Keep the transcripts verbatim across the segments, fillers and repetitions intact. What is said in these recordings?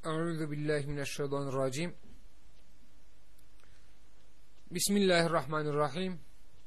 Euzu billahi mineşşeytanirracim. Bismillahirrahmanirrahim.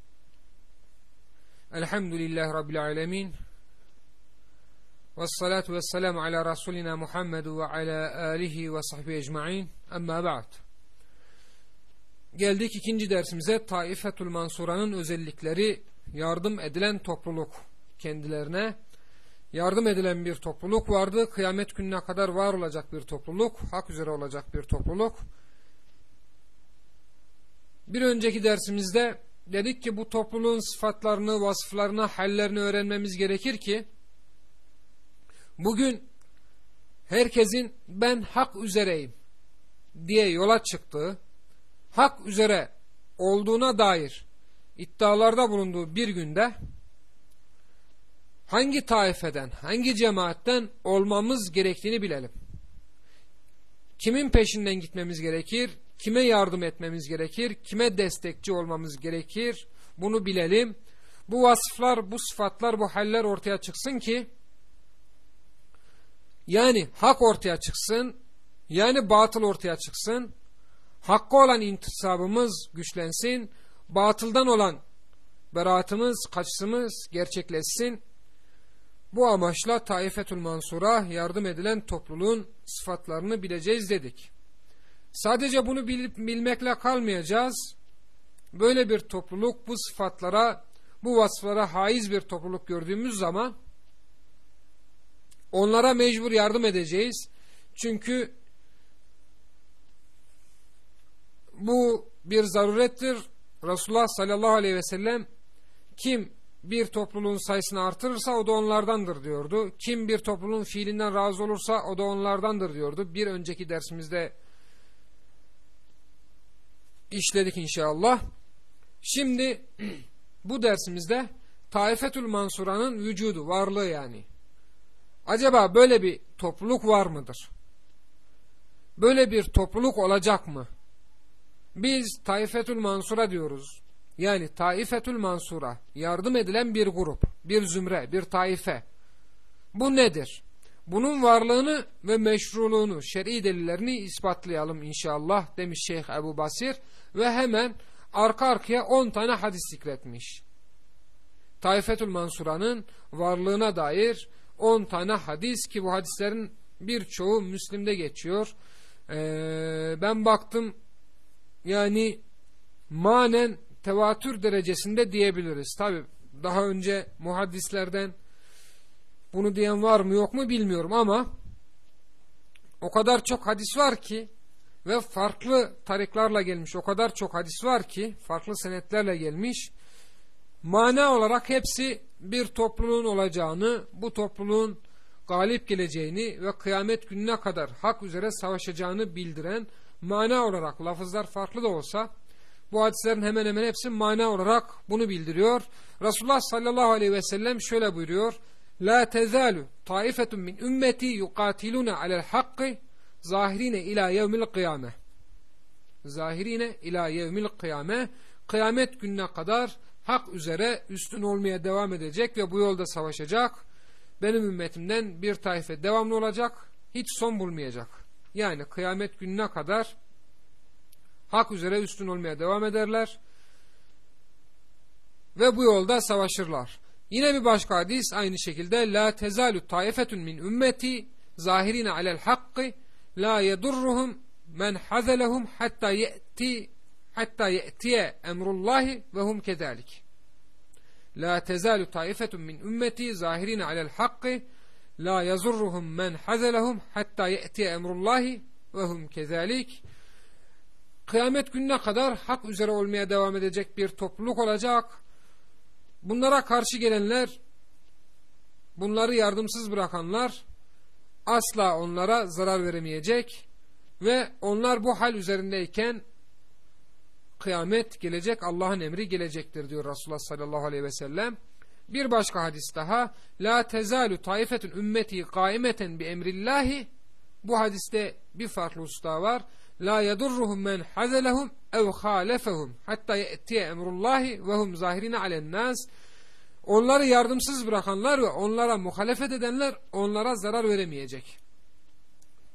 Elhamdülillahi rabbil alamin. Ves salatu vesselamu ala rasulina Muhammed ve ala alihi ve sahbihi ecmaîn. Amma ba'd. Geldik ikinci dersimize. Taifetul Mansura'nın özellikleri. Yardım edilen topluluk. Kendilerine yardım edilen bir topluluk vardı. Kıyamet gününe kadar var olacak bir topluluk. Hak üzere olacak bir topluluk. Bir önceki dersimizde dedik ki bu topluluğun sıfatlarını, vasıflarını, hallerini öğrenmemiz gerekir ki bugün herkesin ben hak üzereyim diye yola çıktığı, hak üzere olduğuna dair iddialarda bulunduğu bir günde hangi taifeden, hangi cemaatten olmamız gerektiğini bilelim. Kimin peşinden gitmemiz gerekir, kime yardım etmemiz gerekir, kime destekçi olmamız gerekir, bunu bilelim. Bu vasıflar, bu sıfatlar, bu haller ortaya çıksın ki, yani hak ortaya çıksın, yani batıl ortaya çıksın, hakka olan intisabımız güçlensin, batıldan olan beraatımız, kaçışımız gerçekleşsin. Bu amaçla Taifetul Mansura, yardım edilen topluluğun sıfatlarını bileceğiz dedik. Sadece bunu bilip bilmekle kalmayacağız. Böyle bir topluluk, bu sıfatlara, bu vasıflara haiz bir topluluk gördüğümüz zaman onlara mecbur yardım edeceğiz. Çünkü bu bir zarurettir. Resulullah sallallahu aleyhi ve sellem kim bir topluluğun sayısını artırırsa o da onlardandır diyordu. Kim bir topluluğun fiilinden razı olursa o da onlardandır diyordu. Bir önceki dersimizde işledik inşallah. Şimdi bu dersimizde Taifetul Mansura'nın vücudu, varlığı yani. Acaba böyle bir topluluk var mıdır? Böyle bir topluluk olacak mı? Biz Taifetul Mansura diyoruz. Yani Taifetul Mansura, yardım edilen bir grup, bir zümre, bir taife. Bu nedir? Bunun varlığını ve meşruluğunu, şer'i delillerini ispatlayalım inşallah demiş Şeyh Ebu Basir ve hemen arka arkaya on tane hadis zikretmiş. Taifetul Mansura'nın varlığına dair on tane hadis ki bu hadislerin birçoğu Müslim'de geçiyor. Ee, ben baktım yani manen tevatür derecesinde diyebiliriz. Tabi daha önce muhaddislerden bunu diyen var mı yok mu bilmiyorum ama o kadar çok hadis var ki ve farklı tariklarla gelmiş, o kadar çok hadis var ki farklı senetlerle gelmiş. Mana olarak hepsi bir topluluğun olacağını, bu topluluğun galip geleceğini ve kıyamet gününe kadar hak üzere savaşacağını bildiren, mana olarak lafızlar farklı da olsa bu hadislerin hemen hemen hepsi mana olarak bunu bildiriyor. Resulullah sallallahu aleyhi ve sellem şöyle buyuruyor: La tezalu taifetun min ümmeti yuqatiluna alel hakkı zahirine ila yevmil kıyame. Zahirine ila yevmil kıyame. Kıyamet gününe kadar hak üzere üstün olmaya devam edecek ve bu yolda savaşacak. Benim ümmetimden bir taife devamlı olacak, hiç son bulmayacak. Yani kıyamet gününe kadar hak üzere üstün olmaya devam ederler ve bu yolda savaşırlar. Yine bir başka hadis aynı şekilde: La tezalu taifetun min ümmeti zahirine alel hakkı la yedurruhum men hazelehum hatta ye'ti hatta ye'tiye emrullahi ve hum kezalik. La tezalu taifetun min ümmeti zahirine alel hakkı la yazurruhum men hazelehum hatta ye'tiye emrullahi ve hum kezalik. Kıyamet gününe kadar hak üzere olmaya devam edecek bir topluluk olacak. Bunlara karşı gelenler, bunları yardımsız bırakanlar asla onlara zarar veremeyecek ve onlar bu hal üzerindeyken kıyamet gelecek, Allah'ın emri gelecektir diyor Resulullah sallallahu aleyhi ve sellem. Bir başka hadis daha: La tezalu taifetun ümmeti kaimeten bi emrillahi. Bu hadiste bir farklı usta var. La yedurruhum men hazelehum ev halefehum hatta ye'tiye emrullahi ve hum zahirine alennas. Onları yardımsız bırakanlar ve onlara muhalefet edenler onlara zarar veremeyecek.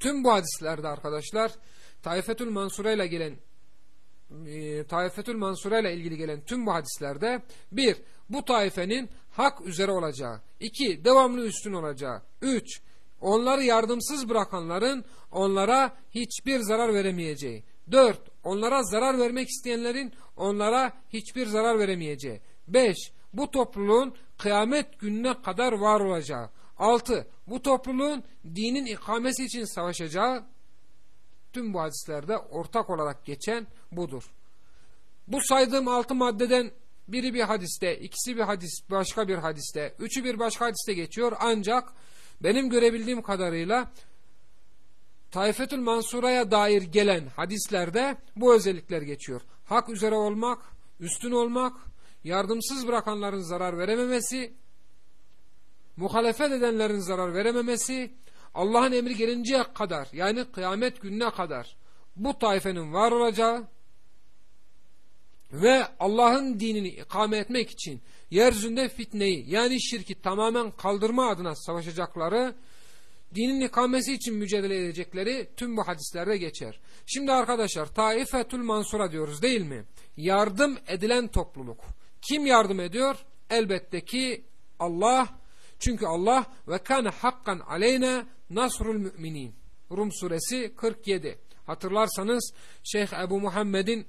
Tüm bu hadislerde arkadaşlar Taifetül Mansura ile gelen e, Taifetül Mansura ile ilgili gelen tüm bu hadislerde bir, bu taifenin hak üzere olacağı, iki, devamlı üstün olacağı, üç, onları yardımsız bırakanların onlara hiçbir zarar veremeyeceği, dört, onlara zarar vermek isteyenlerin onlara hiçbir zarar veremeyeceği, beş, bu topluluğun kıyamet gününe kadar var olacağı, altı, bu topluluğun dinin ikamesi için savaşacağı. Tüm bu hadislerde ortak olarak geçen budur. Bu saydığım altı maddeden biri bir hadiste, ikisi bir hadis, başka bir hadiste, üçü bir başka hadiste geçiyor. Ancak benim görebildiğim kadarıyla Taifetül Mansura'ya dair gelen hadislerde bu özellikler geçiyor. Hak üzere olmak, üstün olmak, yardımsız bırakanların zarar verememesi, muhalefet edenlerin zarar verememesi, Allah'ın emri gelinceye kadar, yani kıyamet gününe kadar bu taifenin var olacağı ve Allah'ın dinini ikame etmek için yeryüzünde fitneyi, yani şirki tamamen kaldırma adına savaşacakları, dinin ikamesi için mücadele edecekleri tüm bu hadislerde geçer. Şimdi arkadaşlar, Taifetül Mansura diyoruz değil mi? Yardım edilen topluluk. Kim yardım ediyor? Elbette ki Allah. Çünkü Allah ve kâne hakkan aleyna nasrul müminin. Rum suresi kırk yedi. Hatırlarsanız Şeyh Ebu Muhammed'in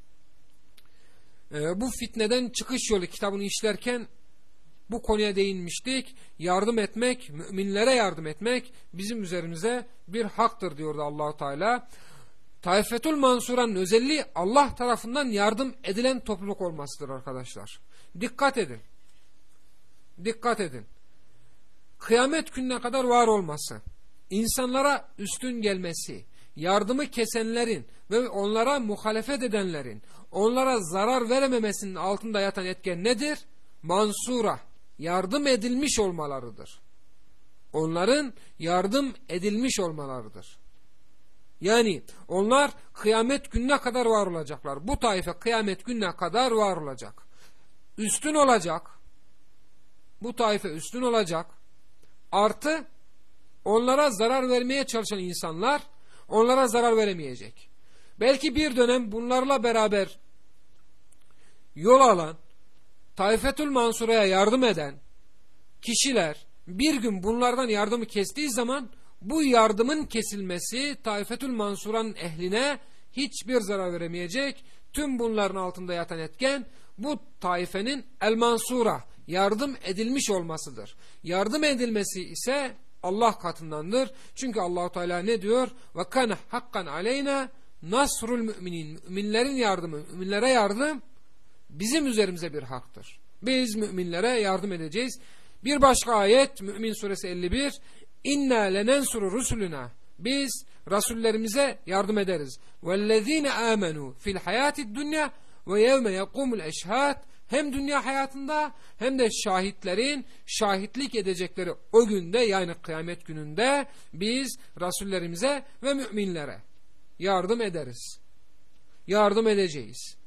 e, bu fitneden çıkış yolu kitabını işlerken bu konuya değinmiştik. Yardım etmek, müminlere yardım etmek bizim üzerimize bir haktır diyordu Allah-u Teala. Taifetül Mansura'nın özelliği Allah tarafından yardım edilen topluluk olmasıdır arkadaşlar. Dikkat edin. Dikkat edin. Kıyamet gününe kadar var olması, insanlara üstün gelmesi, yardımı kesenlerin ve onlara muhalefet edenlerin onlara zarar verememesinin altında yatan etken nedir? Mansura, yardım edilmiş olmalarıdır. Onların yardım edilmiş olmalarıdır. Yani onlar kıyamet gününe kadar var olacaklar. Bu taife kıyamet gününe kadar var olacak. Üstün olacak. Bu taife üstün olacak. Artı onlara zarar vermeye çalışan insanlar onlara zarar veremeyecek. Belki bir dönem bunlarla beraber yol alan, Taifetül Mansura'ya yardım eden kişiler bir gün bunlardan yardımı kestiği zaman bu yardımın kesilmesi Taifetül Mansura'nın ehline hiçbir zarar veremeyecek. Tüm bunların altında yatan etken bu taifenin El Mansura, yardım edilmiş olmasıdır. Yardım edilmesi ise Allah katındandır. Çünkü Allahu Teala ne diyor? Ve kana hakkan aleyna nasrul müminin. Müminlerin yardımı, müminlere yardım bizim üzerimize bir haktır. Biz müminlere yardım edeceğiz. Bir başka ayet Mümin suresi elli bir. İnna lenensuru rusuluna. Biz rasullerimize yardım ederiz. Vellezine amenu fil hayatid dunya ve yevme yekumul eşhad. Hem dünya hayatında hem de şahitlerin şahitlik edecekleri o günde, yani kıyamet gününde biz rasullerimize ve müminlere yardım ederiz. Yardım edeceğiz.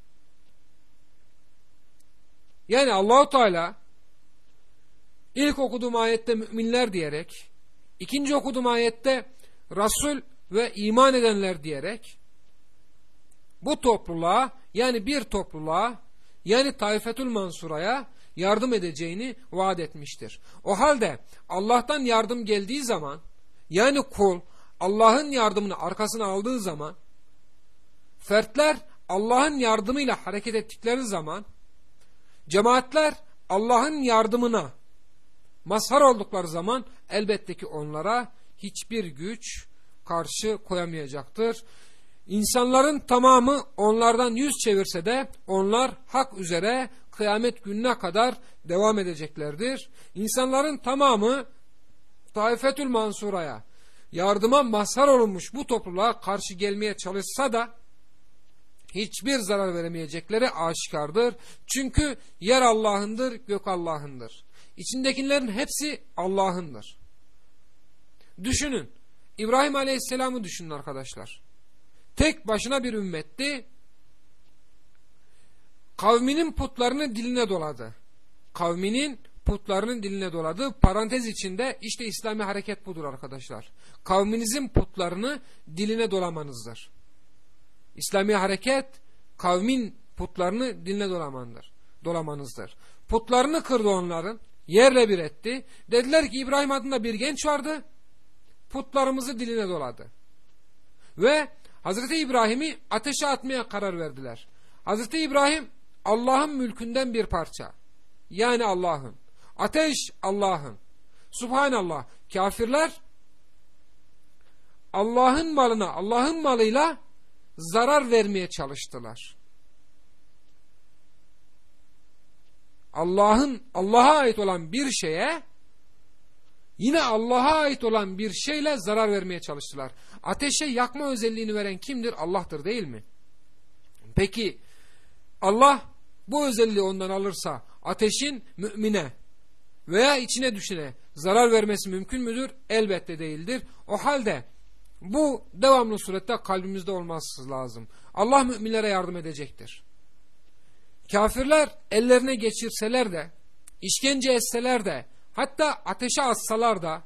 Yani Allah-u Teala ilk okuduğum ayette müminler diyerek, ikinci okuduğum ayette Rasul ve iman edenler diyerek bu topluluğa, yani bir topluluğa, yani Taifetül Mansura'ya yardım edeceğini vaat etmiştir. O halde Allah'tan yardım geldiği zaman, yani kul Allah'ın yardımını arkasına aldığı zaman, fertler Allah'ın yardımıyla hareket ettikleri zaman, cemaatler Allah'ın yardımına mazhar oldukları zaman elbette ki onlara hiçbir güç karşı koyamayacaktır. İnsanların tamamı onlardan yüz çevirse de onlar hak üzere kıyamet gününe kadar devam edeceklerdir. İnsanların tamamı Taifetül Mansura'ya yardıma mazhar olunmuş bu topluluğa karşı gelmeye çalışsa da hiçbir zarar veremeyecekleri aşikardır. Çünkü yer Allah'ındır, gök Allah'ındır. İçindekilerin hepsi Allah'ındır. Düşünün, İbrahim Aleyhisselam'ı düşünün arkadaşlar. Tek başına bir ümmetti. Kavminin putlarını diline doladı. Kavminin putlarının diline doladı. Parantez içinde işte İslami hareket budur arkadaşlar. Kavminizin putlarını diline dolamanızdır. İslami hareket kavmin putlarını diline dolamandır, dolamanızdır. Putlarını kırdı onların, yerle bir etti. Dediler ki İbrahim adında bir genç vardı, putlarımızı diline doladı. Ve Hazreti İbrahim'i ateşe atmaya karar verdiler. Hazreti İbrahim Allah'ın mülkünden bir parça. Yani Allah'ın. Ateş Allah'ın. Subhanallah. Kafirler Allah'ın malına, Allah'ın malıyla zarar vermeye çalıştılar. Allah'ın Allah'a ait olan bir şeye yine Allah'a ait olan bir şeyle zarar vermeye çalıştılar. Ateşe yakma özelliğini veren kimdir? Allah'tır, değil mi? Peki Allah bu özelliği ondan alırsa ateşin mümine veya içine düşene zarar vermesi mümkün müdür? Elbette değildir. O halde bu devamlı surette kalbimizde olması lazım. Allah müminlere yardım edecektir. Kafirler ellerine geçirseler de, işkence etseler de, hatta ateşe atsalar da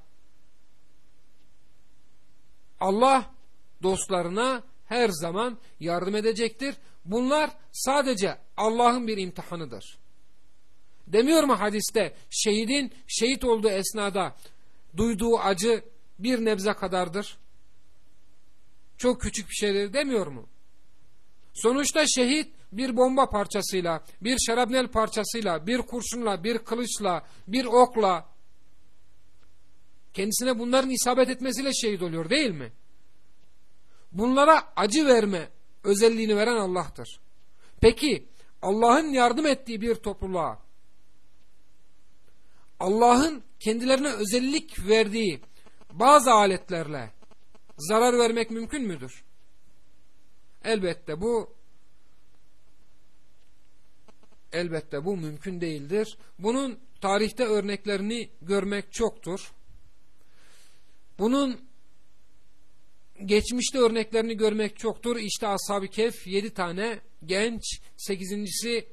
Allah dostlarına her zaman yardım edecektir. Bunlar sadece Allah'ın bir imtihanıdır. Demiyor mu hadiste, şehidin şehit olduğu esnada duyduğu acı bir nebze kadardır? Çok küçük bir şeydir demiyor mu? Sonuçta şehit bir bomba parçasıyla, bir şarapnel parçasıyla, bir kurşunla, bir kılıçla, bir okla, kendisine bunların isabet etmesiyle şehit oluyor, değil mi? Bunlara acı verme özelliğini veren Allah'tır. Peki Allah'ın yardım ettiği bir topluluğa, Allah'ın kendilerine özellik verdiği bazı aletlerle zarar vermek mümkün müdür? Elbette bu elbette bu mümkün değildir. Bunun tarihte örneklerini görmek çoktur. Bunun geçmişte örneklerini görmek çoktur. İşte Ashab-ı Kehf yedi tane genç, sekizincisi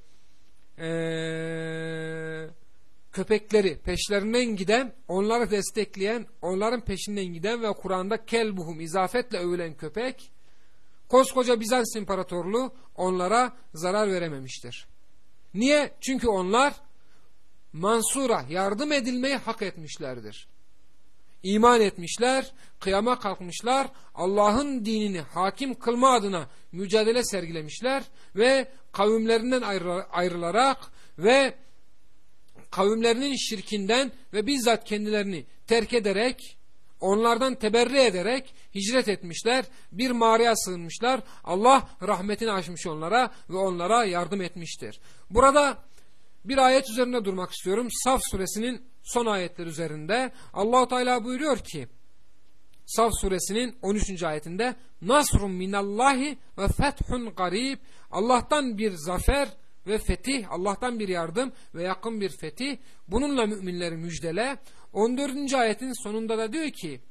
ee, köpekleri peşlerinden giden, onları destekleyen, onların peşinden giden ve Kur'an'da kelbuhum izafetle övülen köpek, koskoca Bizans İmparatorluğu onlara zarar verememiştir. Niye? Çünkü onlar Mansur'a yardım edilmeyi hak etmişlerdir. İman etmişler, kıyama kalkmışlar, Allah'ın dinini hakim kılma adına mücadele sergilemişler ve kavimlerinden ayrılarak ve kavimlerinin şirkinden ve bizzat kendilerini terk ederek, onlardan teberri ederek hicret etmişler, bir mağaraya sığınmışlar. Allah rahmetini açmış onlara ve onlara yardım etmiştir. Burada bir ayet üzerinde durmak istiyorum. Saf suresinin son ayetleri üzerinde. Allah-u Teala buyuruyor ki Saf suresinin on üçüncü ayetinde Nasrun minallahi ve fethun garib. Allah'tan bir zafer ve fetih, Allah'tan bir yardım ve yakın bir fetih. Bununla müminleri müjdele. on dördüncü ayetin sonunda da diyor ki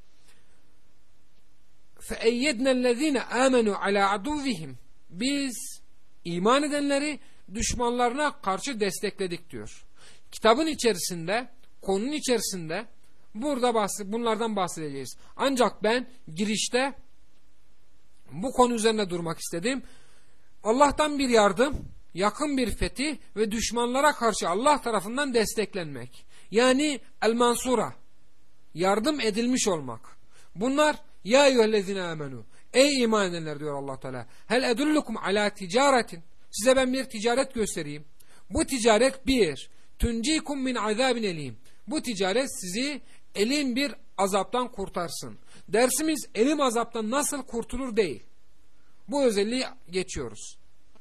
فَاَيَّدْنَا الَّذ۪ينَ آمَنُوا عَلَى عَدُوِّهِمْ Biz iman edenleri düşmanlarına karşı destekledik diyor. Kitabın içerisinde, konunun içerisinde burada bahs- bunlardan bahsedeceğiz. Ancak ben girişte bu konu üzerine durmak istedim. Allah'tan bir yardım, yakın bir fetih ve düşmanlara karşı Allah tarafından desteklenmek. Yani el-mansura, yardım edilmiş olmak. Bunlar ya eyyühellezine amenu, ey iman edenler diyor Allah Teala. Hel edullukum ala ticaretin, size ben bir ticaret göstereyim. Bu ticaret bir, tuncikum min azabin elim. Bu ticaret sizi elim bir azaptan kurtarsın. Dersimiz elim azaptan nasıl kurtulur değil. Bu özelliği geçiyoruz.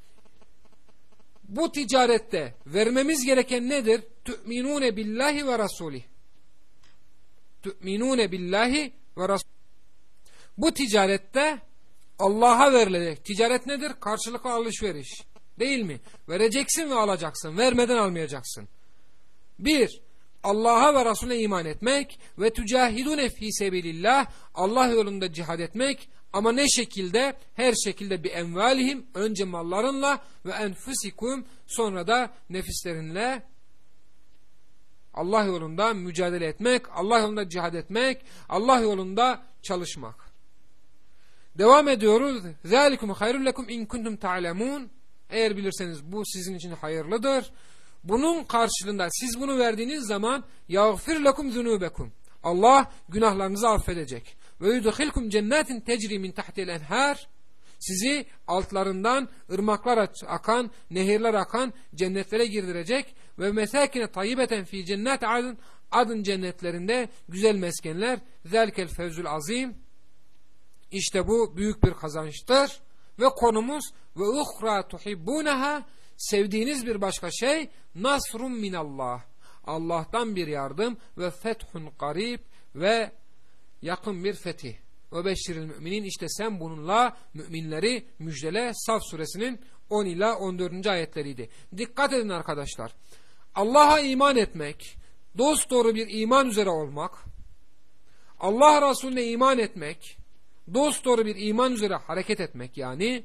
Bu ticarette vermemiz gereken nedir? Tu'minune billahi ve rasulih. Tu'minune billahi ve rasulih. Bu ticarette Allah'a verilecek. Ticaret nedir? Karşılıklı alışveriş. Değil mi? Vereceksin ve alacaksın. Vermeden almayacaksın. Bir, Allah'a ve Resulüne iman etmek ve tücahidune fî sebilillah, Allah yolunda cihad etmek, ama ne şekilde? Her şekilde bir envalihim, önce mallarınla ve enfusikum, sonra da nefislerinle Allah yolunda mücadele etmek, Allah yolunda cihad etmek, Allah yolunda çalışmak. Devam ediyoruz. ذَٰلِكُمْ خَيْرٌ لَكُمْ اِنْ كُنْتُمْ تَعْلَمُونَ. Eğer bilirseniz bu sizin için hayırlıdır. Bunun karşılığında siz bunu verdiğiniz zaman يَغْفِرْ لَكُمْ ذُنُوبَكُمْ. Allah günahlarınızı affedecek. وَيُدْخِلْكُمْ جَنَّاتٍ تَجْرِي مِنْ تَحْتِ الْاَنْهَارِ. Sizi altlarından ırmaklar akan, nehirler akan cennetlere girdirecek. Ve mesakine tayyibeten fi cennet adın, adın cennetlerinde güzel meskenler. Zelkel fevzul azim. İşte bu büyük bir kazançtır. Ve konumuz ve uhra tuhibbunaha, sevdiğiniz bir başka şey nasrun minallah, Allah'tan bir yardım ve fethun karib, ve yakın bir fetih. Ve beşşiril müminin, işte sen bununla müminleri müjdele. Saf suresinin on ila on dördüncü ayetleriydi. Dikkat edin arkadaşlar. Allah'a iman etmek, dosdoğru bir iman üzere olmak, Allah Resulüne iman etmek, dosdoğru bir iman üzere hareket etmek, yani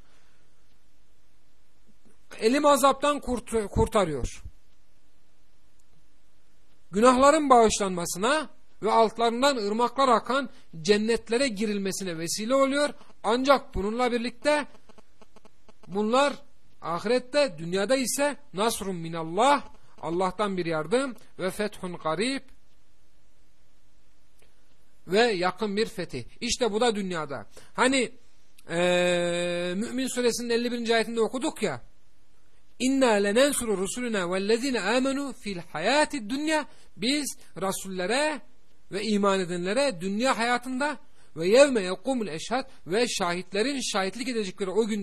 elim azaptan kurt kurtarıyor. Günahların bağışlanmasına ve altlarından ırmaklar akan cennetlere girilmesine vesile oluyor. Ancak bununla birlikte bunlar ahirette, dünyada ise nasrun minallah, Allah'tan bir yardım ve fethun garib, ve yakın bir fetih. İşte bu da dünyada. Hani ee, Mü'min suresinin elli birinci ayetinde okuduk ya, İnna lenensuru rusuluna vellezine amenu fil hayati dünya. Biz rasullere ve iman edenlere dünya hayatında ve yevme yekumul eşhad, ve şahitlerin şahitlik edecekleri o gün